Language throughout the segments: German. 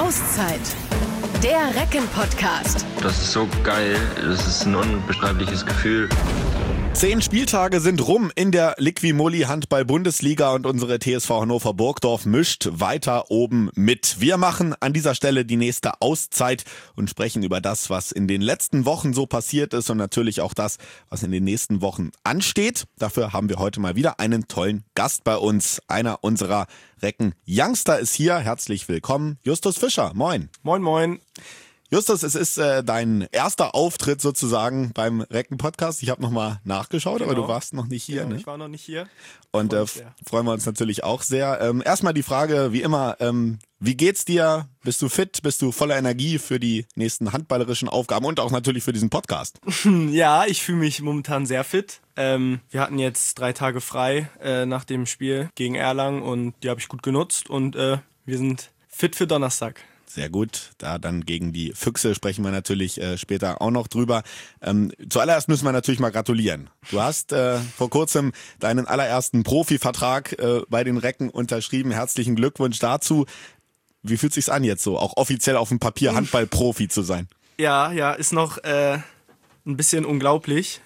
Auszeit. Der Recken-Podcast. Das ist so geil. Das ist ein unbeschreibliches Gefühl. 10 Spieltage sind rum in der Liqui-Moly Handball-Bundesliga und unsere TSV Hannover Burgdorf mischt weiter oben mit. Wir machen an dieser Stelle die nächste Auszeit und sprechen über das, was in den letzten Wochen so passiert ist und natürlich auch das, was in den nächsten Wochen ansteht. Dafür haben wir heute mal wieder einen tollen Gast bei uns. Einer unserer Recken-Youngster ist hier. Herzlich willkommen, Justus Fischer. Moin. Moin, moin. Justus, es ist dein erster Auftritt sozusagen beim Recken-Podcast. Ich habe nochmal nachgeschaut, aber du warst noch nicht hier. Genau, ne? Ich war noch nicht hier. Und freuen wir uns natürlich auch sehr. Erstmal die Frage, wie immer, wie geht's dir? Bist du fit? Bist du voller Energie für die nächsten handballerischen Aufgaben und auch natürlich für diesen Podcast? Ja, ich fühle mich momentan sehr fit. Wir hatten jetzt 3 Tage frei nach dem Spiel gegen Erlangen und die habe ich gut genutzt und wir sind fit für Donnerstag. Sehr gut, da dann gegen die Füchse sprechen wir natürlich später auch noch drüber. Zuallererst müssen wir natürlich mal gratulieren. Du hast vor kurzem deinen allerersten Profivertrag bei den Recken unterschrieben. Herzlichen Glückwunsch dazu. Wie fühlt sich's an jetzt so, auch offiziell auf dem Papier Handball-Profi zu sein? Ja, ist noch ein bisschen unglaublich.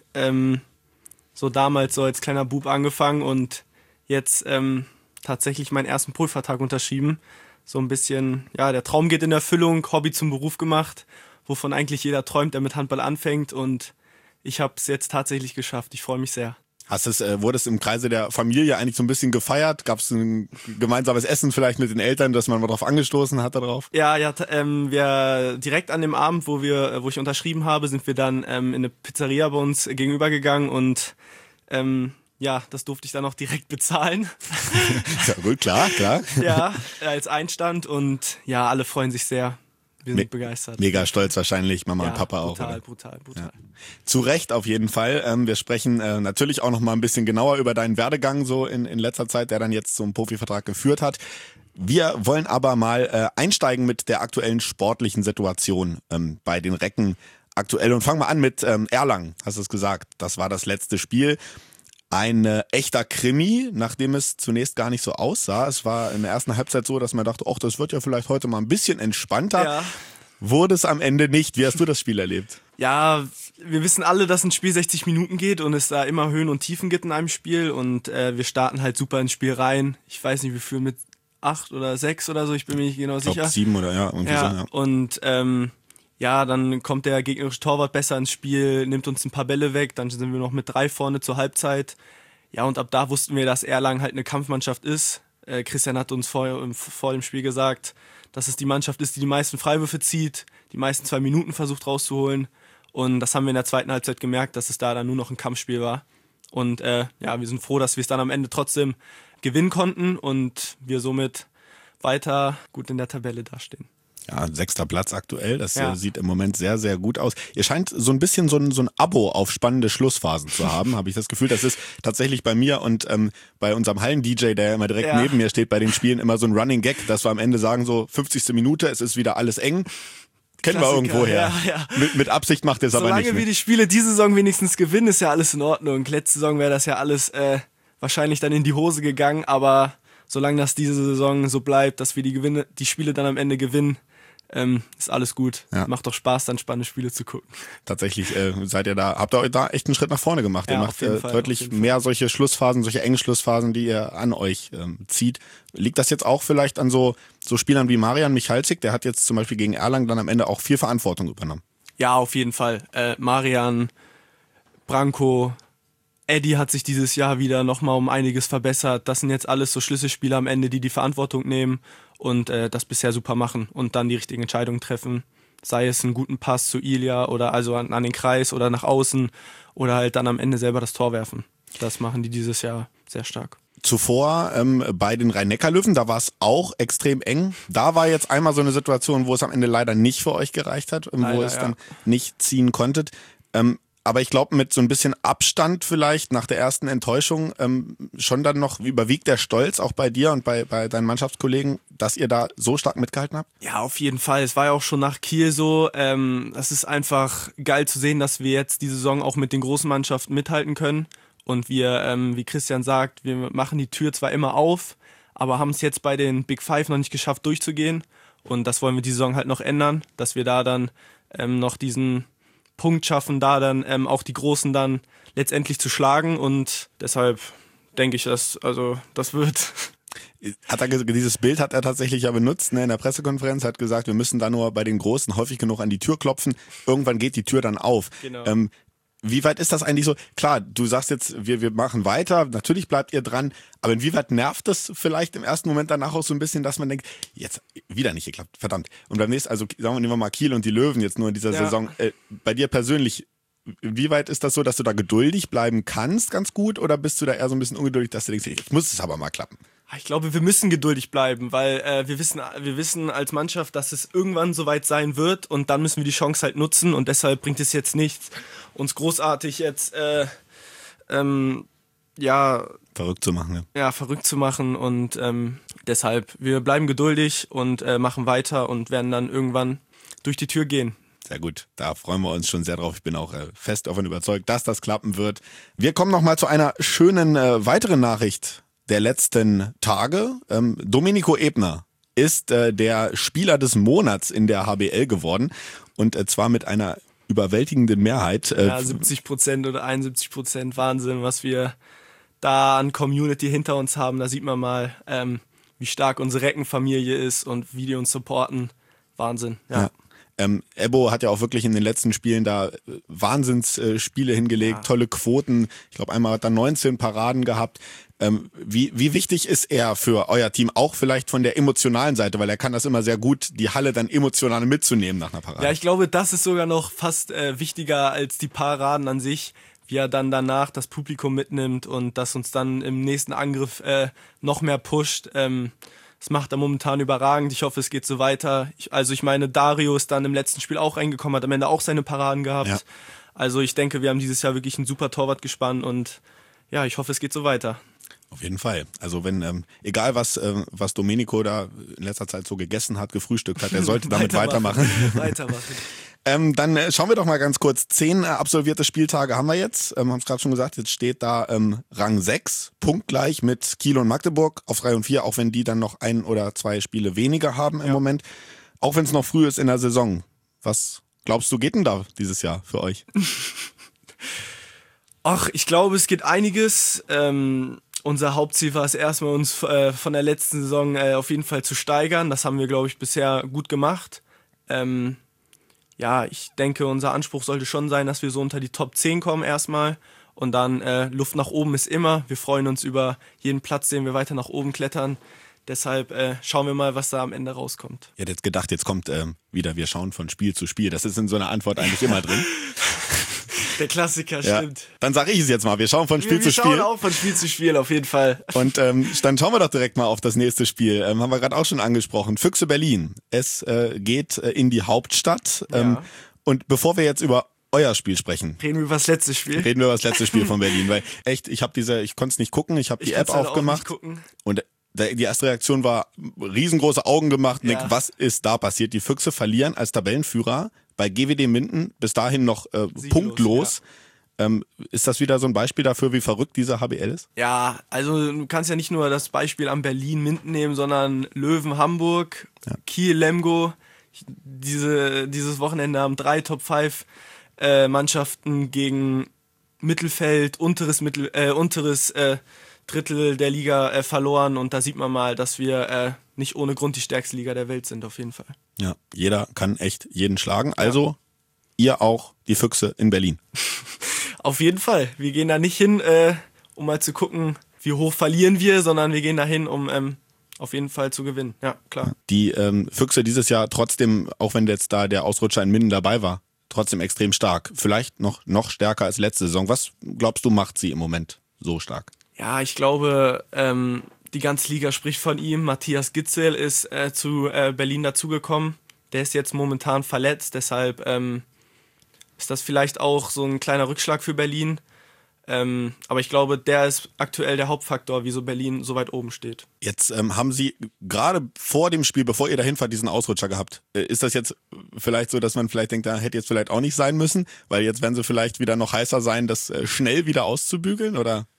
So damals so als kleiner Bub angefangen und jetzt tatsächlich meinen ersten Profivertrag unterschrieben. So ein bisschen, ja, der Traum geht in Erfüllung, Hobby zum Beruf gemacht, wovon eigentlich jeder träumt, der mit Handball anfängt und ich habe es jetzt tatsächlich geschafft. Ich freue mich sehr. Wurde es im Kreise der Familie eigentlich so ein bisschen gefeiert? Gab es ein gemeinsames Essen vielleicht mit den Eltern, dass man mal drauf angestoßen hat darauf? Ja, wir direkt an dem Abend, wo ich unterschrieben habe, sind wir dann in eine Pizzeria bei uns gegenüber gegangen und ja, das durfte ich dann auch direkt bezahlen. Ja, gut, klar. Ja, als Einstand und ja, alle freuen sich sehr. Wir sind begeistert. Mega stolz wahrscheinlich, Mama und Papa auch. Brutal. Ja. Zu Recht auf jeden Fall. Wir sprechen natürlich auch noch mal ein bisschen genauer über deinen Werdegang so in letzter Zeit, der dann jetzt zum Profivertrag geführt hat. Wir wollen aber mal einsteigen mit der aktuellen sportlichen Situation bei den Recken aktuell und fangen wir an mit Erlangen, hast du es gesagt. Das war das letzte Spiel. Ein echter Krimi, nachdem es zunächst gar nicht so aussah. Es war in der ersten Halbzeit so, dass man dachte, ach, das wird ja vielleicht heute mal ein bisschen entspannter. Ja. Wurde es am Ende nicht. Wie hast du das Spiel erlebt? Ja, wir wissen alle, dass ein Spiel 60 Minuten geht und es da immer Höhen und Tiefen gibt in einem Spiel und wir starten halt super ins Spiel rein. Ich weiß nicht, wie viel mit 8 oder 6 oder so, ich bin mir nicht genau sicher. Ich glaube 7 oder ja. Irgendwie so, ja. Und ja, dann kommt der gegnerische Torwart besser ins Spiel, nimmt uns ein paar Bälle weg, dann sind wir noch mit 3 vorne zur Halbzeit. Ja, und ab da wussten wir, dass Erlangen halt eine Kampfmannschaft ist. Christian hat uns vor dem Spiel gesagt, dass es die Mannschaft ist, die meisten Freiwürfe zieht, die meisten 2 Minuten versucht rauszuholen. Und das haben wir in der zweiten Halbzeit gemerkt, dass es da dann nur noch ein Kampfspiel war. Und ja, wir sind froh, dass wir es dann am Ende trotzdem gewinnen konnten und wir somit weiter gut in der Tabelle dastehen. Ja, 6. Platz aktuell, das sieht im Moment sehr, sehr gut aus. Ihr scheint so ein bisschen so ein Abo auf spannende Schlussphasen zu haben, habe ich das Gefühl. Das ist tatsächlich bei mir und bei unserem Hallen-DJ, der immer direkt neben mir steht bei den Spielen, immer so ein Running Gag, dass wir am Ende sagen so 50. Minute, es ist wieder alles eng. Kennen wir irgendwo her. Ja. Mit Absicht macht ihr es aber nicht. Solange wir die Spiele diese Saison wenigstens gewinnen, ist ja alles in Ordnung. Letzte Saison wäre das ja alles wahrscheinlich dann in die Hose gegangen, aber solange das diese Saison so bleibt, dass wir die Spiele dann am Ende gewinnen, ist alles gut. Ja. Macht doch Spaß, dann spannende Spiele zu gucken. Tatsächlich habt ihr da echt einen Schritt nach vorne gemacht. Ja, ihr macht Fall, deutlich mehr solche Schlussphasen, solche engen Schlussphasen, die ihr an euch zieht. Liegt das jetzt auch vielleicht an so Spielern wie Marian Michalzik? Der hat jetzt zum Beispiel gegen Erlangen dann am Ende auch viel Verantwortung übernommen. Ja, auf jeden Fall. Marian, Branko, Eddie hat sich dieses Jahr wieder nochmal um einiges verbessert. Das sind jetzt alles so Schlüsselspieler am Ende, die Verantwortung nehmen und das bisher super machen und dann die richtigen Entscheidungen treffen. Sei es einen guten Pass zu Ilya oder also an den Kreis oder nach außen oder halt dann am Ende selber das Tor werfen. Das machen die dieses Jahr sehr stark. Zuvor bei den Rhein-Neckar-Löwen, da war es auch extrem eng. Da war jetzt einmal so eine Situation, wo es am Ende leider nicht für euch gereicht hat, wo ihr es dann nicht ziehen konntet. Aber ich glaube, mit so ein bisschen Abstand vielleicht nach der ersten Enttäuschung schon dann noch überwiegt der Stolz auch bei dir und bei deinen Mannschaftskollegen, dass ihr da so stark mitgehalten habt? Ja, auf jeden Fall. Es war ja auch schon nach Kiel so. Es ist einfach geil zu sehen, dass wir jetzt die Saison auch mit den großen Mannschaften mithalten können. Und wir, wie Christian sagt, wir machen die Tür zwar immer auf, aber haben es jetzt bei den Big Five noch nicht geschafft durchzugehen. Und das wollen wir die Saison halt noch ändern, dass wir da dann noch diesen Punkt schaffen, da dann auch die Großen dann letztendlich zu schlagen. Und deshalb denke ich, das wird. Dieses Bild hat er tatsächlich ja benutzt, ne, in der Pressekonferenz, hat gesagt, wir müssen da nur bei den Großen häufig genug an die Tür klopfen. Irgendwann geht die Tür dann auf. Genau. Wie weit ist das eigentlich so? Klar, du sagst jetzt, wir machen weiter, natürlich bleibt ihr dran, aber inwieweit nervt das vielleicht im ersten Moment danach auch so ein bisschen, dass man denkt, jetzt wieder nicht geklappt, verdammt. Und beim nächsten, also sagen wir, nehmen wir mal Kiel und die Löwen jetzt nur in dieser Saison. Bei dir persönlich, wie weit ist das so, dass du da geduldig bleiben kannst, ganz gut, oder bist du da eher so ein bisschen ungeduldig, dass du denkst, jetzt muss es aber mal klappen? Ich glaube, wir müssen geduldig bleiben, weil wir wissen als Mannschaft, dass es irgendwann soweit sein wird und dann müssen wir die Chance halt nutzen und deshalb bringt es jetzt nichts, uns großartig jetzt verrückt zu machen. Ja, verrückt zu machen und deshalb, wir bleiben geduldig und machen weiter und werden dann irgendwann durch die Tür gehen. Sehr gut, da freuen wir uns schon sehr drauf. Ich bin auch fest davon überzeugt, dass das klappen wird. Wir kommen nochmal zu einer schönen weiteren Nachricht der letzten Tage. Domenico Ebner ist der Spieler des Monats in der HBL geworden und zwar mit einer überwältigenden Mehrheit. 70% oder 71%, Wahnsinn, was wir da an Community hinter uns haben. Da sieht man mal, wie stark unsere Reckenfamilie ist und wie die uns supporten. Wahnsinn, ja. Ebo hat ja auch wirklich in den letzten Spielen da Wahnsinnsspiele hingelegt, tolle Quoten. Ich glaube, einmal hat er 19 Paraden gehabt. Wie wichtig ist er für euer Team, auch vielleicht von der emotionalen Seite, weil er kann das immer sehr gut, die Halle dann emotional mitzunehmen nach einer Parade. Ja, ich glaube, das ist sogar noch fast wichtiger als die Paraden an sich, wie er dann danach das Publikum mitnimmt und das uns dann im nächsten Angriff noch mehr pusht. Das macht er momentan überragend. Ich hoffe, es geht so weiter. Ich meine, Dario ist dann im letzten Spiel auch reingekommen, hat am Ende auch seine Paraden gehabt. Ja. Also ich denke, wir haben dieses Jahr wirklich einen super Torwart gespannt und ja, ich hoffe, es geht so weiter. Auf jeden Fall. Also wenn, egal was Domenico da in letzter Zeit so gegessen hat, gefrühstückt hat, er sollte damit weitermachen. Dann schauen wir doch mal ganz kurz. 10 absolvierte Spieltage haben wir jetzt. Haben es gerade schon gesagt, jetzt steht da Rang 6, punktgleich mit Kiel und Magdeburg auf 3 und 4, auch wenn die dann noch 1 oder 2 Spiele weniger haben im Moment. Auch wenn es noch früh ist in der Saison. Was glaubst du, geht denn da dieses Jahr für euch? Ach, ich glaube, es geht einiges. Unser Hauptziel war es erstmal, uns von der letzten Saison auf jeden Fall zu steigern. Das haben wir, glaube ich, bisher gut gemacht. Ja, ich denke, unser Anspruch sollte schon sein, dass wir so unter die Top 10 kommen erstmal. Und dann Luft nach oben ist immer. Wir freuen uns über jeden Platz, den wir weiter nach oben klettern. Deshalb schauen wir mal, was da am Ende rauskommt. Ich hätte jetzt gedacht, jetzt kommt wieder, wir schauen von Spiel zu Spiel. Das ist in so einer Antwort eigentlich immer drin. Der Klassiker, stimmt. Ja. Dann sage ich es jetzt mal, wir schauen von Spiel zu Spiel. Wir schauen auch von Spiel zu Spiel, auf jeden Fall. Und dann schauen wir doch direkt mal auf das nächste Spiel. Haben wir gerade auch schon angesprochen. Füchse Berlin. Es geht in die Hauptstadt. Und bevor wir jetzt über euer Spiel sprechen. Reden wir über das letzte Spiel. Reden wir über das letzte Spiel von Berlin. Weil echt, ich konnte es nicht gucken, ich habe die App aufgemacht. Und die erste Reaktion war, riesengroße Augen gemacht. Ja. Nick, was ist da passiert? Die Füchse verlieren als Tabellenführer bei GWD Minden, bis dahin noch punktlos. Ja. Ist das wieder so ein Beispiel dafür, wie verrückt dieser HBL ist? Ja, also du kannst ja nicht nur das Beispiel am Berlin-Minden nehmen, sondern Löwen Hamburg, Kiel Lemgo. Dieses Wochenende haben 3 Top 5 Mannschaften gegen Mittelfeld, unteres Drittel der Liga verloren und da sieht man mal, dass wir nicht ohne Grund die stärkste Liga der Welt sind, auf jeden Fall. Ja, jeder kann echt jeden schlagen, also ihr auch, die Füchse in Berlin. Auf jeden Fall, wir gehen da nicht hin, um mal zu gucken, wie hoch verlieren wir, sondern wir gehen da hin, um auf jeden Fall zu gewinnen, ja, klar. Die Füchse dieses Jahr trotzdem, auch wenn jetzt da der Ausrutscher in Minden dabei war, trotzdem extrem stark, vielleicht noch stärker als letzte Saison. Was glaubst du, macht sie im Moment so stark? Ja, ich glaube, die ganze Liga spricht von ihm. Matthias Gitzel ist zu Berlin dazugekommen. Der ist jetzt momentan verletzt, deshalb ist das vielleicht auch so ein kleiner Rückschlag für Berlin. Aber ich glaube, der ist aktuell der Hauptfaktor, wieso Berlin so weit oben steht. Jetzt haben Sie gerade vor dem Spiel, bevor ihr dahin fahrt, diesen Ausrutscher gehabt. Ist das jetzt vielleicht so, dass man vielleicht denkt, da hätte jetzt vielleicht auch nicht sein müssen? Weil jetzt werden Sie vielleicht wieder noch heißer sein, das schnell wieder auszubügeln, oder?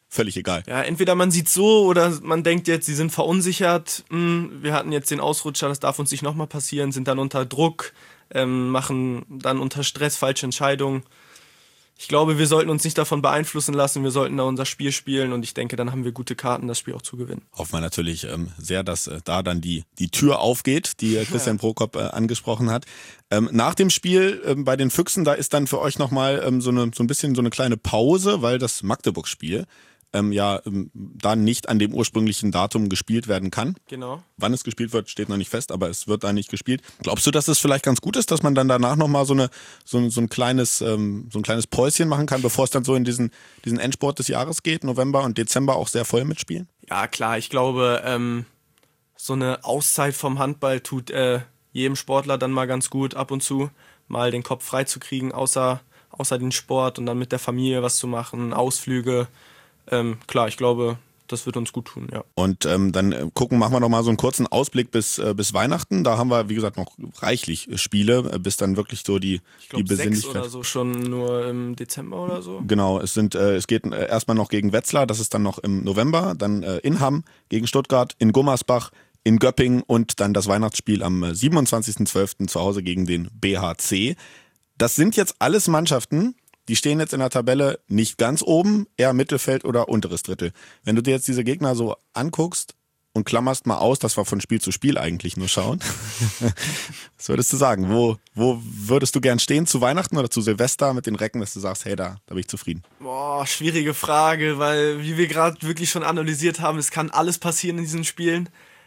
völlig egal. Ja, entweder man sieht so oder man denkt jetzt, sie sind verunsichert. Wir hatten jetzt den Ausrutscher, das darf uns nicht nochmal passieren, sind dann unter Druck, machen dann unter Stress falsche Entscheidungen. Ich glaube, wir sollten uns nicht davon beeinflussen lassen, wir sollten da unser Spiel spielen und ich denke, dann haben wir gute Karten, das Spiel auch zu gewinnen. Hoffen wir natürlich sehr, dass da dann die Tür aufgeht, die Christian Prokop angesprochen hat. Nach dem Spiel bei den Füchsen, da ist dann für euch nochmal so ein bisschen so eine kleine Pause, weil das Magdeburg-Spiel da nicht an dem ursprünglichen Datum gespielt werden kann. Genau. Wann es gespielt wird, steht noch nicht fest, aber es wird da nicht gespielt. Glaubst du, dass es vielleicht ganz gut ist, dass man dann danach nochmal so ein kleines Päuschen machen kann, bevor es dann so in diesen Endsport des Jahres geht, November und Dezember auch sehr voll mitspielen? Ja, klar, ich glaube, so eine Auszeit vom Handball tut jedem Sportler dann mal ganz gut, ab und zu mal den Kopf frei zu kriegen, außer den Sport und dann mit der Familie was zu machen, Ausflüge. Klar, ich glaube, das wird uns gut tun, ja. Und dann machen wir noch mal so einen kurzen Ausblick bis Weihnachten. Da haben wir, wie gesagt, noch reichlich Spiele, bis dann wirklich so die Besinnlichkeit. 6 oder so schon nur im Dezember oder so. Genau, es geht erstmal noch gegen Wetzlar, das ist dann noch im November, dann in Hamm gegen Stuttgart, in Gummersbach, in Göppingen und dann das Weihnachtsspiel am 27.12. zu Hause gegen den BHC. Das sind jetzt alles Mannschaften, die stehen jetzt in der Tabelle nicht ganz oben, eher Mittelfeld oder unteres Drittel. Wenn du dir jetzt diese Gegner so anguckst und klammerst mal aus, dass wir von Spiel zu Spiel eigentlich nur schauen, was würdest du sagen? Wo würdest du gern stehen? Zu Weihnachten oder zu Silvester mit den Recken, dass du sagst, hey, da bin ich zufrieden? Boah, schwierige Frage, weil wie wir gerade wirklich schon analysiert haben, es kann alles passieren in diesen Spielen.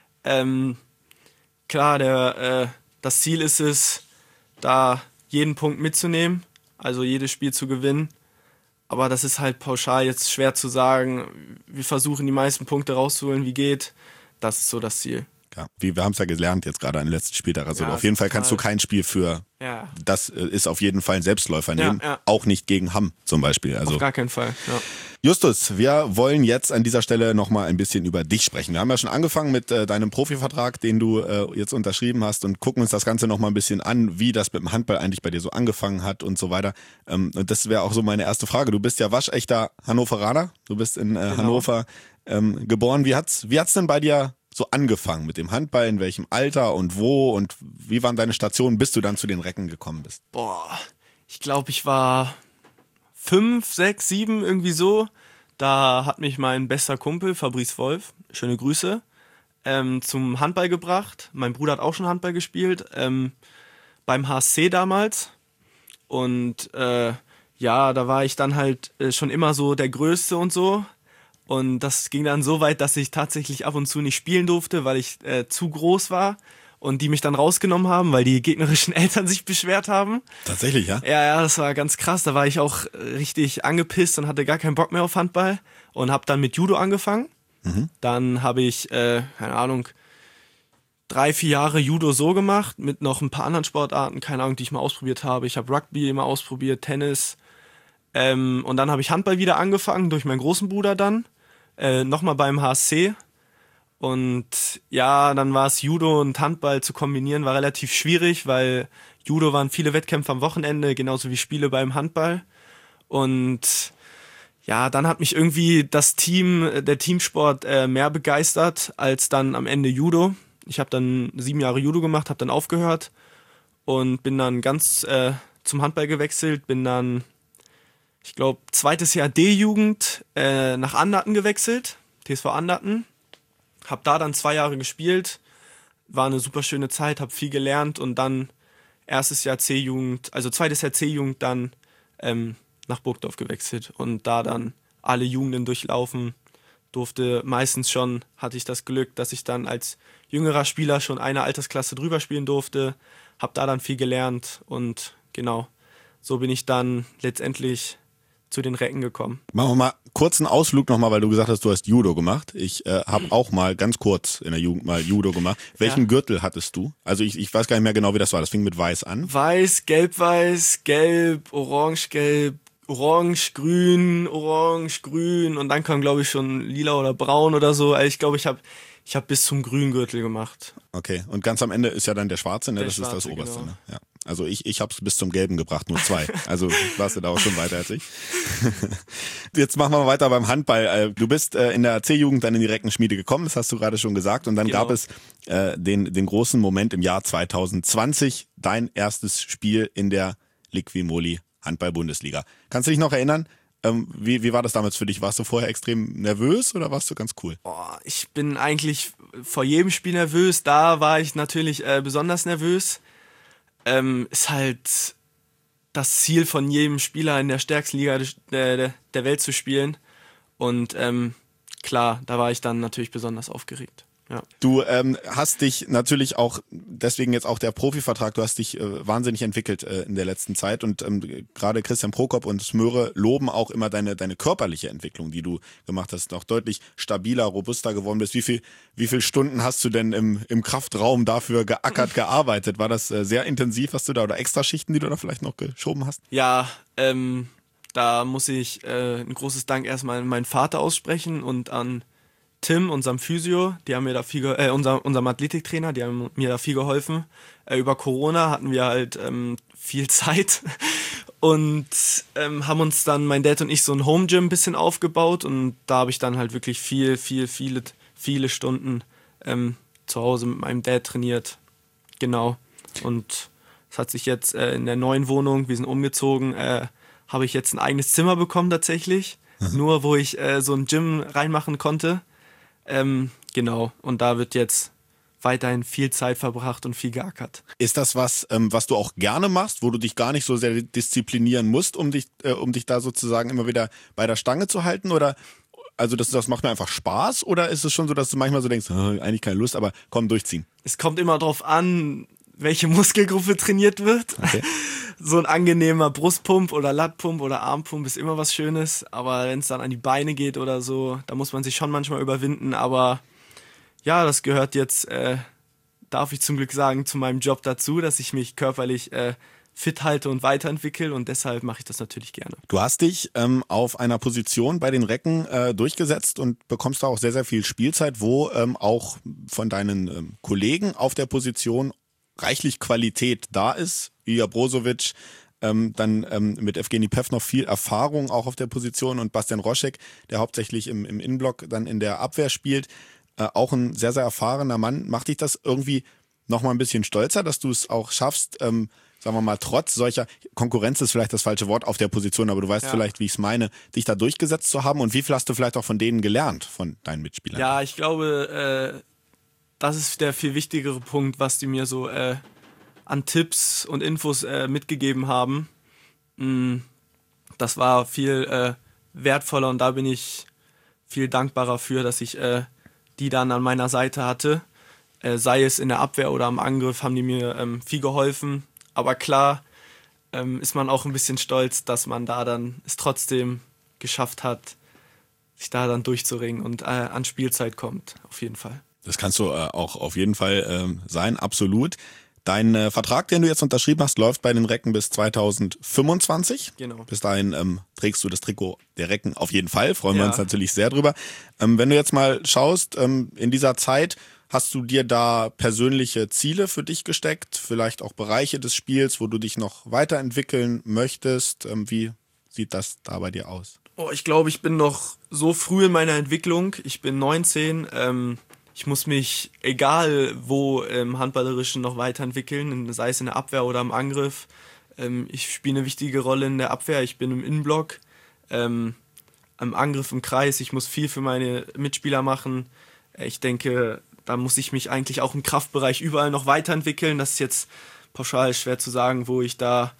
Klar, das Ziel ist es, da jeden Punkt mitzunehmen. Also jedes Spiel zu gewinnen. Aber das ist halt pauschal jetzt schwer zu sagen. Wir versuchen die meisten Punkte rauszuholen, wie geht. Das ist so das Ziel. Ja, wir haben es ja gelernt jetzt gerade an den letzten Spieltag. Also Ja, auf jeden Fall total. kannst du kein Spiel das ist auf jeden Fall ein Selbstläufer nehmen. Ja. Auch nicht gegen Hamm zum Beispiel. Also Auf gar keinen Fall. Ja. Justus, wir wollen jetzt an dieser Stelle nochmal ein bisschen über dich sprechen. Wir haben ja schon angefangen mit deinem Profivertrag, den du jetzt unterschrieben hast und gucken uns das Ganze nochmal ein bisschen an, wie das mit dem Handball eigentlich bei dir so angefangen hat und so weiter. Und das wäre auch so meine erste Frage. Du bist ja waschechter Hannoveraner, du bist in Hannover geboren. Wie hat's denn bei dir so angefangen mit dem Handball? In welchem Alter und wo und wie waren deine Stationen, bis du dann zu den Recken gekommen bist? Boah, ich glaube, ich war 5, 6, 7, irgendwie so. Da hat mich mein bester Kumpel, Fabrice Wolf, schöne Grüße, zum Handball gebracht. Mein Bruder hat auch schon Handball gespielt, beim HSC damals. Und da war ich dann halt schon immer so der Größte und so. Und das ging dann so weit, dass ich tatsächlich ab und zu nicht spielen durfte, weil ich zu groß war. Und die mich dann rausgenommen haben, weil die gegnerischen Eltern sich beschwert haben. Tatsächlich, ja? Ja, das war ganz krass. Da war ich auch richtig angepisst und hatte gar keinen Bock mehr auf Handball. Und habe dann mit Judo angefangen. Dann habe ich, 3, 4 Jahre Judo so gemacht, mit noch ein paar anderen Sportarten, keine Ahnung, die ich mal ausprobiert habe. Ich habe Rugby immer ausprobiert, Tennis. Und dann habe ich Handball wieder angefangen, durch meinen großen Bruder dann. Nochmal beim HSC. Und ja, dann war es Judo und Handball zu kombinieren, war relativ schwierig, weil Judo waren viele Wettkämpfe am Wochenende, genauso wie Spiele beim Handball. Und ja, dann hat mich irgendwie der Teamsport mehr begeistert als dann am Ende Judo. Ich habe dann 7 Jahre Judo gemacht, habe dann aufgehört und bin dann ganz zum Handball gewechselt, bin dann, ich glaube, 2. Jahr D-Jugend nach Anderten gewechselt, TSV Anderten. Hab da dann 2 Jahre gespielt, war eine super schöne Zeit, hab viel gelernt und dann 1. Jahr C-Jugend, also 2. Jahr C-Jugend dann nach Burgdorf gewechselt und da dann alle Jugenden durchlaufen durfte. Meistens schon hatte ich das Glück, dass ich dann als jüngerer Spieler schon eine Altersklasse drüber spielen durfte, hab da dann viel gelernt und genau, so bin ich dann letztendlich zu den Recken gekommen. Machen wir mal kurz einen Ausflug nochmal, weil du gesagt hast, du hast Judo gemacht. Ich habe auch mal ganz kurz in der Jugend mal Judo gemacht. Welchen Gürtel hattest du? Also ich weiß gar nicht mehr genau, wie das war. Das fing mit Weiß an. Weiß, gelb, orange, gelb, orange, grün und dann kam, glaube ich, schon lila oder braun oder so. Also ich glaube, ich hab bis zum grünen Gürtel gemacht. Okay, und ganz am Ende ist ja dann der schwarze, ne? Der Das schwarze, ist das Oberste, genau. ne? Ja. Also ich habe es bis zum Gelben gebracht, nur 2. Also warst du da auch schon weiter als ich. Jetzt machen wir weiter beim Handball. Du bist in der C-Jugend dann in die Reckenschmiede gekommen, das hast du gerade schon gesagt. Und dann gab es den großen Moment im Jahr 2020, dein erstes Spiel in der Liqui-Moly Handball-Bundesliga. Kannst du dich noch erinnern? Wie war das damals für dich? Warst du vorher extrem nervös oder warst du ganz cool? Ich bin eigentlich vor jedem Spiel nervös. Da war ich natürlich besonders nervös. Ist halt das Ziel von jedem Spieler in der stärksten Liga der Welt zu spielen. Und klar, da war ich dann natürlich besonders aufgeregt. Ja. Du hast dich natürlich auch, deswegen jetzt auch der Profivertrag, du hast dich wahnsinnig entwickelt in der letzten Zeit und gerade Christian Prokop und Smöre loben auch immer deine körperliche Entwicklung, die du gemacht hast, noch deutlich stabiler, robuster geworden bist. Wie viel Stunden hast du denn im Kraftraum dafür gearbeitet? War das sehr intensiv, was du da, oder Extraschichten, die du da vielleicht noch geschoben hast? Ja, da muss ich ein großes Dank erstmal an meinen Vater aussprechen und an Tim, unserem Physio, die haben mir da viel, unserem Athletiktrainer, die haben mir da viel geholfen. Über Corona hatten wir halt viel Zeit und haben uns dann, mein Dad und ich, so ein Home Gym ein bisschen aufgebaut und da habe ich dann halt wirklich viele Stunden zu Hause mit meinem Dad trainiert. Genau. Und es hat sich jetzt in der neuen Wohnung, wir sind umgezogen, habe ich jetzt ein eigenes Zimmer bekommen tatsächlich. Nur wo ich so ein Gym reinmachen konnte. Genau, und da wird jetzt weiterhin viel Zeit verbracht und viel geackert. Ist das was du auch gerne machst, wo du dich gar nicht so sehr disziplinieren musst, um dich da sozusagen immer wieder bei der Stange zu halten? Oder also das macht mir einfach Spaß? Oder ist es schon so, dass du manchmal so denkst, eigentlich keine Lust, aber komm, durchziehen? Es kommt immer drauf an, welche Muskelgruppe trainiert wird. Okay. So ein angenehmer Brustpump oder Lattpump oder Armpump ist immer was Schönes, aber wenn es dann an die Beine geht oder so, da muss man sich schon manchmal überwinden, aber ja, das gehört jetzt, darf ich zum Glück sagen, zu meinem Job dazu, dass ich mich körperlich fit halte und weiterentwickle und deshalb mache ich das natürlich gerne. Du hast dich auf einer Position bei den Recken durchgesetzt und bekommst da auch sehr, sehr viel Spielzeit, wo auch von deinen Kollegen auf der Position reichlich Qualität da ist. Ilja Brozovic, dann mit Evgeny Pevnov viel Erfahrung auch auf der Position und Bastian Roschek, der hauptsächlich im Innenblock dann in der Abwehr spielt. Auch ein sehr, sehr erfahrener Mann. Macht dich das irgendwie nochmal ein bisschen stolzer, dass du es auch schaffst, sagen wir mal, trotz solcher Konkurrenz ist vielleicht das falsche Wort auf der Position, aber du weißt vielleicht, wie ich es meine, dich da durchgesetzt zu haben und wie viel hast du vielleicht auch von denen gelernt, von deinen Mitspielern? Ja, ich glaube, das ist der viel wichtigere Punkt, was die mir so an Tipps und Infos mitgegeben haben. Das war viel wertvoller und da bin ich viel dankbarer für, dass ich die dann an meiner Seite hatte. Sei es in der Abwehr oder am Angriff, haben die mir viel geholfen. Aber klar ist man auch ein bisschen stolz, dass man da dann es trotzdem geschafft hat, sich da dann durchzuringen und an Spielzeit kommt, auf jeden Fall. Das kannst du auch auf jeden Fall sein, absolut. Dein Vertrag, den du jetzt unterschrieben hast, läuft bei den Recken bis 2025. Genau. Bis dahin trägst du das Trikot der Recken auf jeden Fall. Freuen wir uns natürlich sehr drüber. Wenn du jetzt mal schaust, in dieser Zeit, hast du dir da persönliche Ziele für dich gesteckt? Vielleicht auch Bereiche des Spiels, wo du dich noch weiterentwickeln möchtest? Wie sieht das da bei dir aus? Ich glaube, ich bin noch so früh in meiner Entwicklung. Ich bin 19. Ich muss mich, egal wo, im Handballerischen noch weiterentwickeln, sei es in der Abwehr oder im Angriff. Ich spiele eine wichtige Rolle in der Abwehr, ich bin im Innenblock, im Angriff im Kreis, ich muss viel für meine Mitspieler machen. Ich denke, da muss ich mich eigentlich auch im Kraftbereich überall noch weiterentwickeln. Das ist jetzt pauschal schwer zu sagen, wo ich da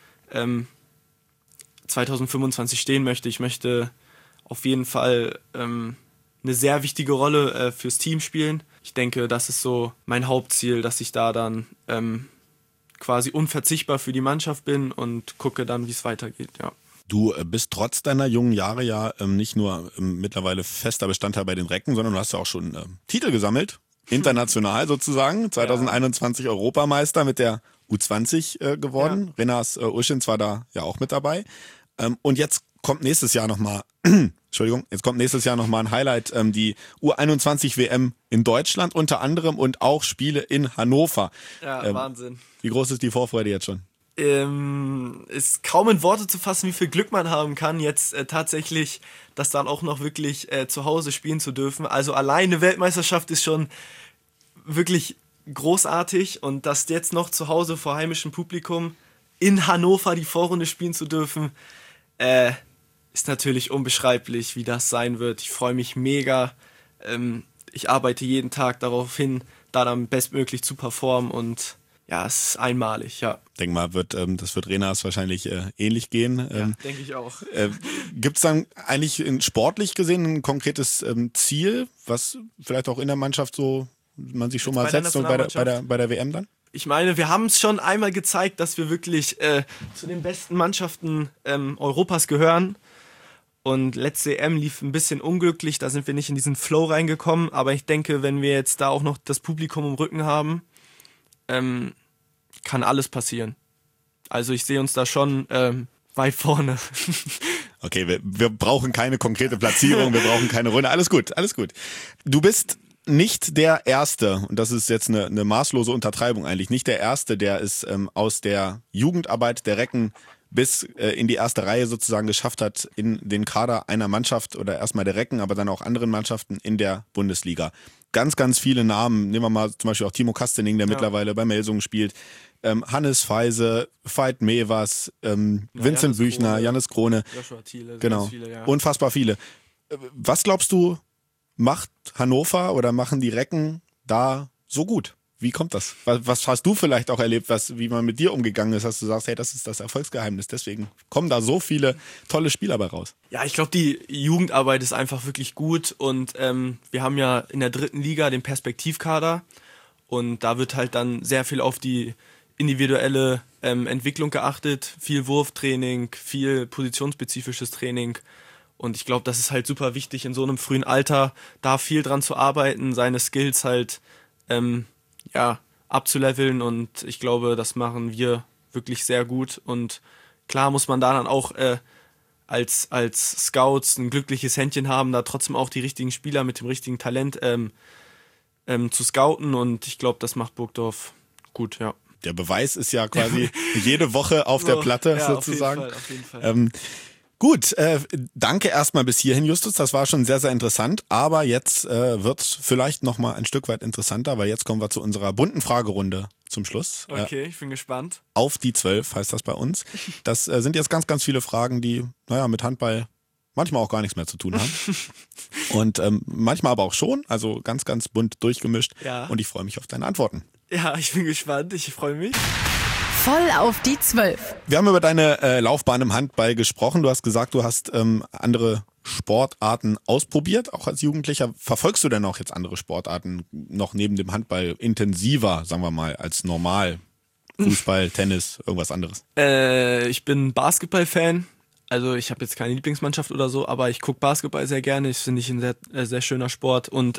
2025 stehen möchte. Ich möchte auf jeden Fall eine sehr wichtige Rolle fürs Team spielen. Ich denke, das ist so mein Hauptziel, dass ich da dann quasi unverzichtbar für die Mannschaft bin und gucke dann, wie es weitergeht. Ja. Du bist trotz deiner jungen Jahre ja nicht nur mittlerweile fester Bestandteil bei den Recken, sondern du hast ja auch schon Titel gesammelt, international sozusagen. 2021 Europameister mit der U20 geworden. Ja. Renas Uschins war da ja auch mit dabei. Und jetzt kommt nächstes Jahr nochmal ein Highlight, die U21 WM in Deutschland unter anderem und auch Spiele in Hannover. Ja, Wahnsinn. Wie groß ist die Vorfreude jetzt schon? Ist kaum in Worte zu fassen, wie viel Glück man haben kann, jetzt tatsächlich das dann auch noch wirklich zu Hause spielen zu dürfen. Also alleine Weltmeisterschaft ist schon wirklich großartig und das jetzt noch zu Hause vor heimischem Publikum in Hannover die Vorrunde spielen zu dürfen, ist natürlich unbeschreiblich, wie das sein wird. Ich freue mich mega. Ich arbeite jeden Tag darauf hin, da dann bestmöglich zu performen und ja, es ist einmalig, ja. Denk mal, das wird Renas wahrscheinlich ähnlich gehen. Ja, denke ich auch. Gibt es dann eigentlich sportlich gesehen ein konkretes Ziel, was vielleicht auch in der Mannschaft so man sich schon mal setzt und bei der WM dann? Ich meine, wir haben es schon einmal gezeigt, dass wir wirklich zu den besten Mannschaften Europas gehören. Und letzte EM lief ein bisschen unglücklich, da sind wir nicht in diesen Flow reingekommen. Aber ich denke, wenn wir jetzt da auch noch das Publikum im Rücken haben, kann alles passieren. Also ich sehe uns da schon weit vorne. Okay, wir brauchen keine konkrete Platzierung, wir brauchen keine Runde. Alles gut, alles gut. Du bist nicht der Erste, und das ist jetzt eine maßlose Untertreibung eigentlich, nicht der Erste, der es aus der Jugendarbeit der Recken bis in die erste Reihe sozusagen geschafft hat, in den Kader einer Mannschaft oder erstmal der Recken, aber dann auch anderen Mannschaften in der Bundesliga. Ganz, ganz viele Namen, nehmen wir mal zum Beispiel auch Timo Kastening, der mittlerweile bei Melsungen spielt, Hannes Feise, Veit Mevers, Vincent Büchner, Jannis Krone, Joshua Thiele, genau, viele, ja. Unfassbar viele. Was glaubst du, macht Hannover oder machen die Recken da so gut? Wie kommt das? Was hast du vielleicht auch erlebt, wie man mit dir umgegangen ist, dass du sagst, hey, das ist das Erfolgsgeheimnis, deswegen kommen da so viele tolle Spieler bei raus? Ja, ich glaube, die Jugendarbeit ist einfach wirklich gut und wir haben ja in der 3. Liga den Perspektivkader und da wird halt dann sehr viel auf die individuelle Entwicklung geachtet, viel Wurftraining, viel positionsspezifisches Training und ich glaube, das ist halt super wichtig in so einem frühen Alter, da viel dran zu arbeiten, seine Skills halt abzuleveln und ich glaube, das machen wir wirklich sehr gut und klar muss man da dann auch als Scouts ein glückliches Händchen haben, da trotzdem auch die richtigen Spieler mit dem richtigen Talent zu scouten und ich glaube, das macht Burgdorf gut, ja. Der Beweis ist ja quasi jede Woche auf der Platte sozusagen. Auf jeden Fall. Gut, danke erstmal bis hierhin, Justus. Das war schon sehr, sehr interessant. Aber jetzt wird's vielleicht nochmal ein Stück weit interessanter, weil jetzt kommen wir zu unserer bunten Fragerunde zum Schluss. Okay, ich bin gespannt. Auf die 12 heißt das bei uns. Das sind jetzt ganz, ganz viele Fragen, die mit Handball manchmal auch gar nichts mehr zu tun haben. Und manchmal aber auch schon. Also ganz, ganz bunt durchgemischt. Ja. Und ich freue mich auf deine Antworten. Ja, ich bin gespannt. Ich freue mich. Voll auf die 12. Wir haben über deine Laufbahn im Handball gesprochen. Du hast gesagt, du hast andere Sportarten ausprobiert, auch als Jugendlicher. Verfolgst du denn auch jetzt andere Sportarten noch neben dem Handball intensiver, sagen wir mal, als normal? Fußball, Tennis, irgendwas anderes? Ich bin Basketball-Fan. Also ich habe jetzt keine Lieblingsmannschaft oder so, aber ich gucke Basketball sehr gerne. Das finde ich ein sehr, sehr schöner Sport. Und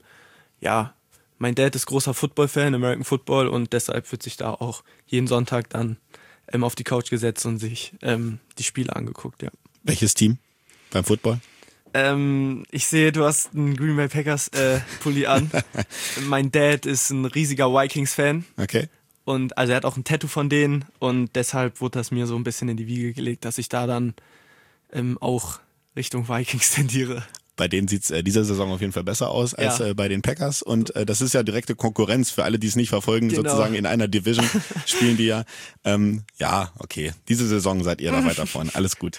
mein Dad ist großer Football-Fan, American Football, und deshalb wird sich da auch jeden Sonntag dann auf die Couch gesetzt und sich die Spiele angeguckt, ja. Welches Team beim Football? Ich sehe, du hast einen Green Bay Packers Pulli an. Mein Dad ist ein riesiger Vikings-Fan. Okay. Und also er hat auch ein Tattoo von denen und deshalb wurde das mir so ein bisschen in die Wiege gelegt, dass ich da dann auch Richtung Vikings tendiere. Bei denen sieht's dieser Saison auf jeden Fall besser aus als bei den Packers. Und das ist ja direkte Konkurrenz für alle, die es nicht verfolgen. Genau. Sozusagen in einer Division spielen die ja. Okay. Diese Saison seid ihr da weiter vorne. Alles gut.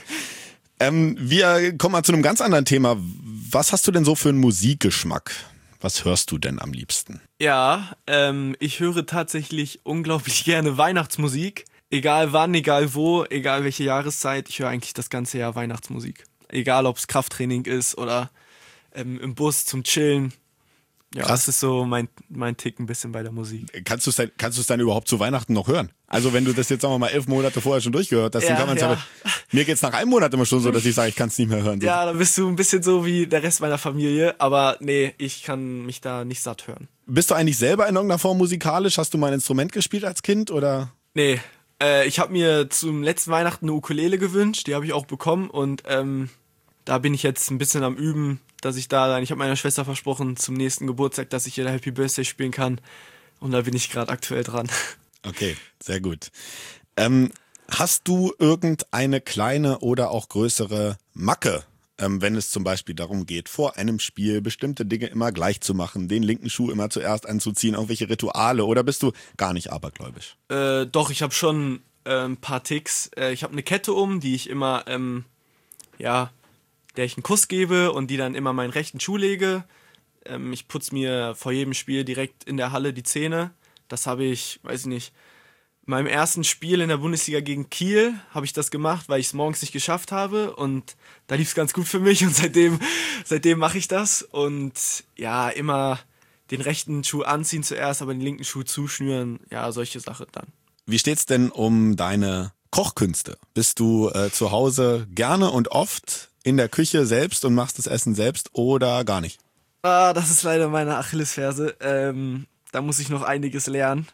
Wir kommen mal zu einem ganz anderen Thema. Was hast du denn so für einen Musikgeschmack? Was hörst du denn am liebsten? Ja, ich höre tatsächlich unglaublich gerne Weihnachtsmusik. Egal wann, egal wo, egal welche Jahreszeit. Ich höre eigentlich das ganze Jahr Weihnachtsmusik. Egal, ob es Krafttraining ist oder im Bus zum Chillen. Ja, Krass. Das ist so mein Tick ein bisschen bei der Musik. Kannst du es dann überhaupt zu Weihnachten noch hören? Also wenn du das jetzt, sagen wir mal, 11 Monate vorher schon durchgehört hast, dann kann man es ja. Mir geht's nach einem Monat immer schon so, dass ich sage, ich kann es nicht mehr hören. So. Ja, dann bist du ein bisschen so wie der Rest meiner Familie, aber nee, ich kann mich da nicht satt hören. Bist du eigentlich selber in irgendeiner Form musikalisch? Hast du mal ein Instrument gespielt als Kind oder? Nee, ich habe mir zum letzten Weihnachten eine Ukulele gewünscht, die habe ich auch bekommen und da bin ich jetzt ein bisschen am Üben, dass ich da, ich habe meiner Schwester versprochen zum nächsten Geburtstag, dass ich ihr Happy Birthday spielen kann und da bin ich gerade aktuell dran. Okay, sehr gut. Hast du irgendeine kleine oder auch größere Macke, wenn es zum Beispiel darum geht, vor einem Spiel bestimmte Dinge immer gleich zu machen, den linken Schuh immer zuerst anzuziehen, irgendwelche Rituale, oder bist du gar nicht abergläubisch? Doch, ich habe schon ein paar Ticks. Ich habe eine Kette die ich immer, der ich einen Kuss gebe und die dann immer meinen rechten Schuh lege. Ich putze mir vor jedem Spiel direkt in der Halle die Zähne. Das habe ich, weiß ich nicht, in meinem ersten Spiel in der Bundesliga gegen Kiel habe ich das gemacht, weil ich es morgens nicht geschafft habe und da lief es ganz gut für mich und seitdem mache ich das und ja, immer den rechten Schuh anziehen zuerst, aber den linken Schuh zuschnüren, ja, solche Sachen dann. Wie steht's denn um deine Kochkünste? Bist du zu Hause gerne und oft in der Küche selbst und machst das Essen selbst oder gar nicht? Das ist leider meine Achillesferse. Da muss ich noch einiges lernen.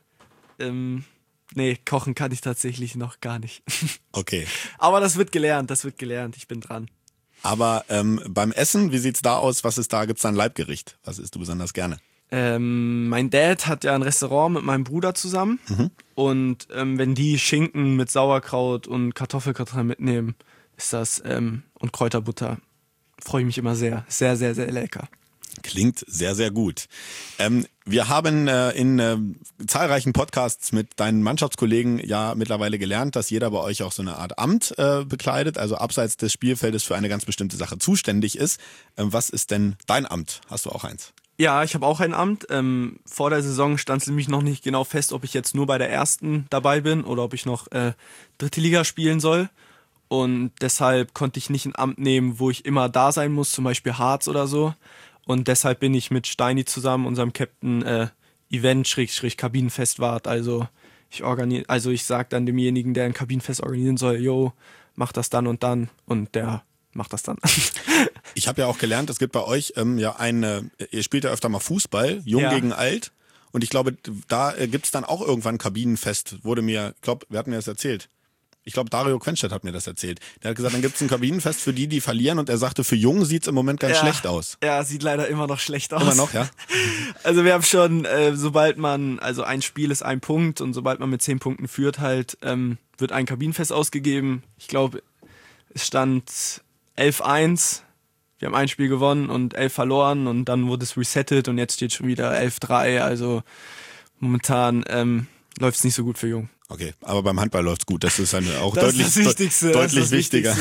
Nee, kochen kann ich tatsächlich noch gar nicht. Okay. Aber das wird gelernt. Ich bin dran. Aber beim Essen, wie sieht's da aus? Was ist da? Gibt's da ein Leibgericht? Was isst du besonders gerne? Mein Dad hat ja ein Restaurant mit meinem Bruder zusammen. Und wenn die Schinken mit Sauerkraut und Kartoffelgratin mitnehmen, ist das und Kräuterbutter, freue ich mich immer sehr. Sehr, sehr, sehr lecker. Klingt sehr, sehr gut. Wir haben in zahlreichen Podcasts mit deinen Mannschaftskollegen ja mittlerweile gelernt, dass jeder bei euch auch so eine Art Amt bekleidet, also abseits des Spielfeldes für eine ganz bestimmte Sache zuständig ist. Was ist denn dein Amt? Hast du auch eins? Ja, ich habe auch ein Amt. Vor der Saison stand es nämlich noch nicht genau fest, ob ich jetzt nur bei der ersten dabei bin oder ob ich noch dritte Liga spielen soll. Und deshalb konnte ich nicht ein Amt nehmen, wo ich immer da sein muss, zum Beispiel Harz oder so. Und deshalb bin ich mit Steini zusammen, unserem Captain, Event-Kabinenfestwart. Also ich sag dann demjenigen, der ein Kabinenfest organisieren soll, yo, mach das dann und der macht das dann. Ich habe ja auch gelernt, es gibt bei euch ihr spielt ja öfter mal Fußball, Jung gegen Alt. Und ich glaube, da gibt's dann auch irgendwann ein Kabinenfest, wer hat mir das erzählt? Ich glaube, Dario Quenstedt hat mir das erzählt. Der hat gesagt, dann gibt's ein Kabinenfest für die verlieren und er sagte, für Jung sieht's im Moment ganz schlecht aus. Ja, sieht leider immer noch schlecht aus. Immer noch, ja? Also wir haben schon, also ein Spiel ist ein Punkt und sobald man mit 10 Punkten führt wird ein Kabinenfest ausgegeben. Ich glaube, es stand 11-1. Wir haben ein Spiel gewonnen und 11 verloren und dann wurde es resettet und jetzt steht schon wieder 11-3. Also momentan läuft's nicht so gut für Jung. Okay, aber beim Handball läuft's gut. Das ist auch das deutlich, ist das Wichtigste, deutlich wichtiger.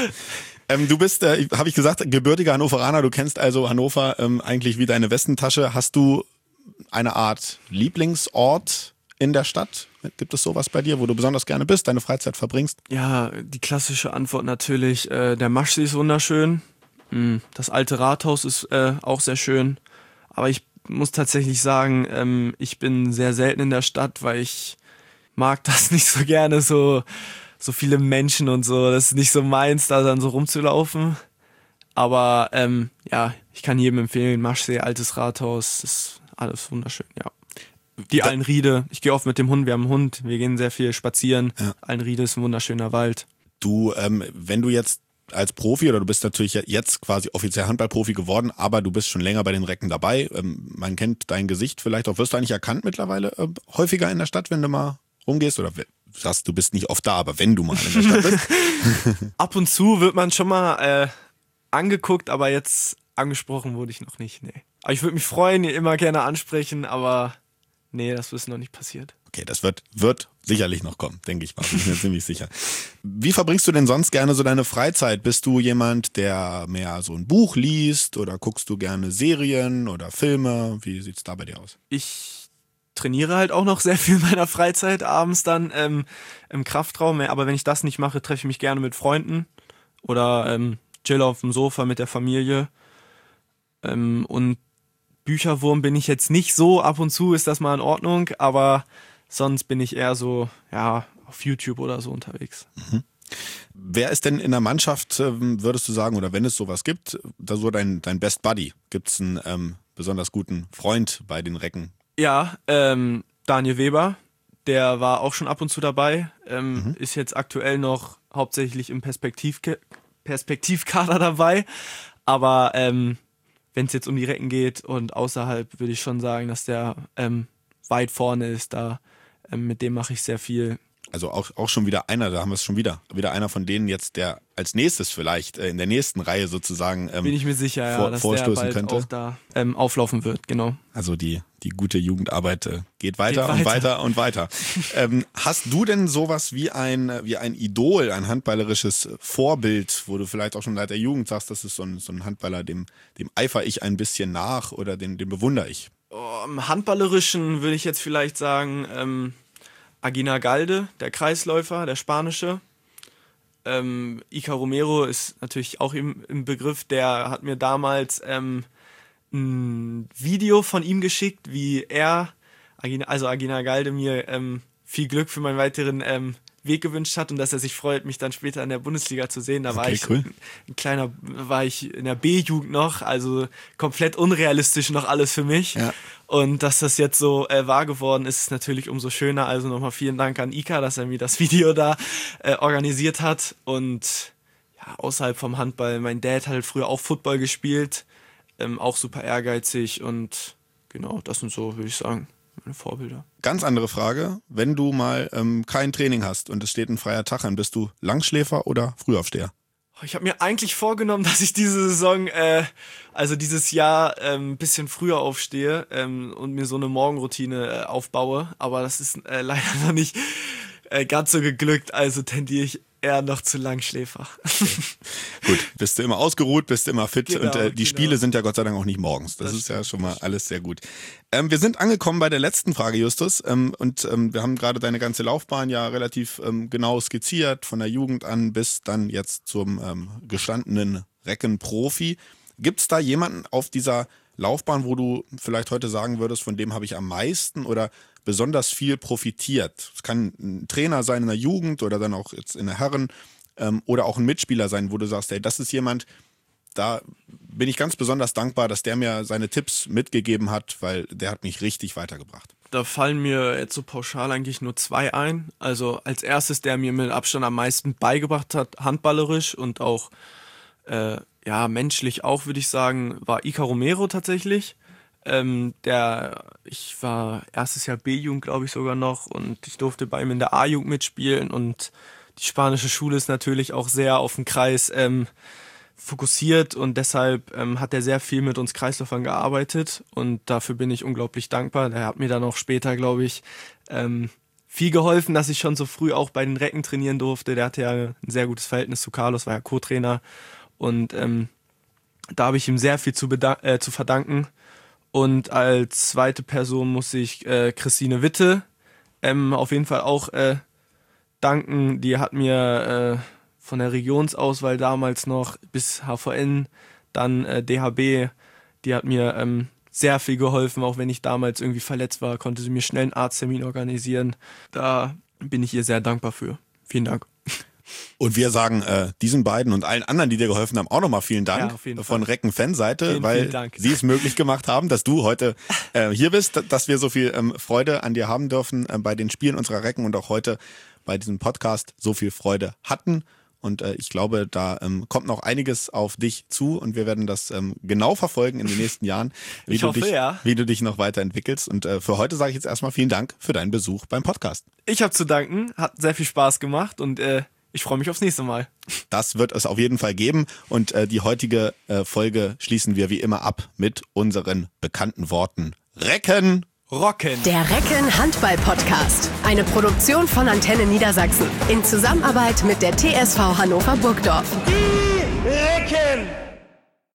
Du bist, habe ich gesagt, gebürtiger Hannoveraner. Du kennst also Hannover eigentlich wie deine Westentasche. Hast du eine Art Lieblingsort in der Stadt? Gibt es sowas bei dir, wo du besonders gerne bist, deine Freizeit verbringst? Ja, die klassische Antwort natürlich. Der Maschsee ist wunderschön. Das alte Rathaus ist auch sehr schön. Aber ich muss tatsächlich sagen, ich bin sehr selten in der Stadt, weil ich mag das nicht so gerne, so viele Menschen und so. Das ist nicht so meins, da dann so rumzulaufen. Aber ich kann jedem empfehlen, Maschsee, altes Rathaus, ist alles wunderschön, ja. Die Allenriede, ich gehe oft mit dem Hund, wir haben einen Hund, wir gehen sehr viel spazieren. Ja. Allenriede ist ein wunderschöner Wald. Du, wenn du jetzt als Profi, oder du bist natürlich jetzt quasi offiziell Handballprofi geworden, aber du bist schon länger bei den Recken dabei, man kennt dein Gesicht vielleicht auch, wirst du eigentlich erkannt mittlerweile häufiger in der Stadt, wenn du mal rumgehst, oder sagst du bist nicht oft da, aber wenn du mal in der Stadt bist? Ab und zu wird man schon mal angeguckt, aber jetzt angesprochen wurde ich noch nicht, nee. Aber ich würde mich freuen, ihr immer gerne ansprechen, aber nee, das ist noch nicht passiert. Okay, das wird sicherlich noch kommen, denke ich mal, bin ich mir ziemlich sicher. Wie verbringst du denn sonst gerne so deine Freizeit? Bist du jemand, der mehr so ein Buch liest oder guckst du gerne Serien oder Filme? Wie sieht's da bei dir aus? Ich trainiere halt auch noch sehr viel in meiner Freizeit, abends dann im Kraftraum, aber wenn ich das nicht mache, treffe ich mich gerne mit Freunden oder chill auf dem Sofa mit der Familie und Bücherwurm bin ich jetzt nicht so, ab und zu ist das mal in Ordnung, aber sonst bin ich eher so, ja, auf YouTube oder so unterwegs. Mhm. Wer ist denn in der Mannschaft, würdest du sagen, oder wenn es sowas gibt, da so dein Best Buddy? Gibt es einen besonders guten Freund bei den Recken? Ja, Daniel Weber, der war auch schon ab und zu dabei, ist jetzt aktuell noch hauptsächlich im Perspektivkader dabei, aber wenn es jetzt um die Recken geht und außerhalb, würde ich schon sagen, dass der weit vorne ist. Da mit dem mache ich sehr viel. Also auch schon wieder einer, da haben wir es schon wieder einer von denen jetzt, der als nächstes vielleicht in der nächsten Reihe sozusagen bin ich mir sicher, dass der bald könnte. Auch da auflaufen wird, genau. Also die gute Jugendarbeit geht weiter und weiter und weiter. Hast du denn sowas wie ein Idol, ein handballerisches Vorbild, wo du vielleicht auch schon seit der Jugend sagst, das ist so ein Handballer, dem eifere ich ein bisschen nach oder den bewundere ich? Im Handballerischen würde ich jetzt vielleicht sagen, Aguinaldo, der Kreisläufer, der Spanische. Iker Romero ist natürlich auch im Begriff, der hat mir damals ein Video von ihm geschickt, wie Aguinaldo mir viel Glück für meinen weiteren Weg gewünscht hat und dass er sich freut, mich dann später in der Bundesliga zu sehen. Da war ich cool. war ich in der B-Jugend noch, also komplett unrealistisch noch alles für mich. Ja. Und dass das jetzt so wahr geworden ist, ist natürlich umso schöner. Also nochmal vielen Dank an Iker, dass er mir das Video da organisiert hat. Und ja, außerhalb vom Handball, mein Dad hat halt früher auch Football gespielt, auch super ehrgeizig und genau, das sind so, würde ich sagen, meine Vorbilder. Ganz andere Frage, wenn du mal kein Training hast und es steht ein freier Tag an, bist du Langschläfer oder Frühaufsteher? Ich habe mir eigentlich vorgenommen, dass ich diese Saison, also dieses Jahr ein bisschen früher aufstehe und mir so eine Morgenroutine aufbaue, aber das ist leider noch nicht ganz so geglückt, also tendiere ich eher noch zu Langschläfer. Okay. Gut, bist du immer ausgeruht, bist du immer fit und die Spiele sind ja Gott sei Dank auch nicht morgens. Das ist ja schon mal alles sehr gut. Wir sind angekommen bei der letzten Frage, Justus, und wir haben gerade deine ganze Laufbahn ja relativ genau skizziert, von der Jugend an bis dann jetzt zum gestandenen Reckenprofi. Gibt's da jemanden auf dieser Laufbahn, wo du vielleicht heute sagen würdest, von dem habe ich am meisten oder besonders viel profitiert? Es kann ein Trainer sein in der Jugend oder dann auch jetzt in der Herren oder auch ein Mitspieler sein, wo du sagst, ey, das ist jemand, da bin ich ganz besonders dankbar, dass der mir seine Tipps mitgegeben hat, weil der hat mich richtig weitergebracht. Da fallen mir jetzt so pauschal eigentlich nur 2 ein. Also als erstes, der mir mit Abstand am meisten beigebracht hat, handballerisch und auch menschlich auch, würde ich sagen, war Iker Romero tatsächlich. Ich war erstes Jahr B-Jugend, glaube ich sogar noch, und ich durfte bei ihm in der A-Jugend mitspielen und die spanische Schule ist natürlich auch sehr auf den Kreis fokussiert und deshalb hat er sehr viel mit uns Kreisläufern gearbeitet und dafür bin ich unglaublich dankbar. Der hat mir dann auch später, glaube ich, viel geholfen, dass ich schon so früh auch bei den Recken trainieren durfte. Der hatte ja ein sehr gutes Verhältnis zu Carlos, war ja Co-Trainer und da habe ich ihm sehr viel zu verdanken. Und als zweite Person muss ich Christine Witte auf jeden Fall auch danken. Die hat mir von der Regionsauswahl damals noch bis HVN, dann DHB, die hat mir sehr viel geholfen, auch wenn ich damals irgendwie verletzt war, konnte sie mir schnell einen Arzttermin organisieren. Da bin ich ihr sehr dankbar für. Vielen Dank. Und wir sagen diesen beiden und allen anderen, die dir geholfen haben, auch nochmal vielen Dank von Recken-Fanseite, weil sie es möglich gemacht haben, dass du heute hier bist, dass wir so viel Freude an dir haben dürfen bei den Spielen unserer Recken und auch heute bei diesem Podcast so viel Freude hatten. Und ich glaube, da kommt noch einiges auf dich zu und wir werden das genau verfolgen in den nächsten Jahren, wie du dich noch weiterentwickelst. Und für heute sage ich jetzt erstmal vielen Dank für deinen Besuch beim Podcast. Ich habe zu danken, hat sehr viel Spaß gemacht und ich freue mich aufs nächste Mal. Das wird es auf jeden Fall geben und die heutige Folge schließen wir wie immer ab mit unseren bekannten Worten. Recken! Rocken. Der Recken Handball Podcast. Eine Produktion von Antenne Niedersachsen. In Zusammenarbeit mit der TSV Hannover Burgdorf. Die Recken!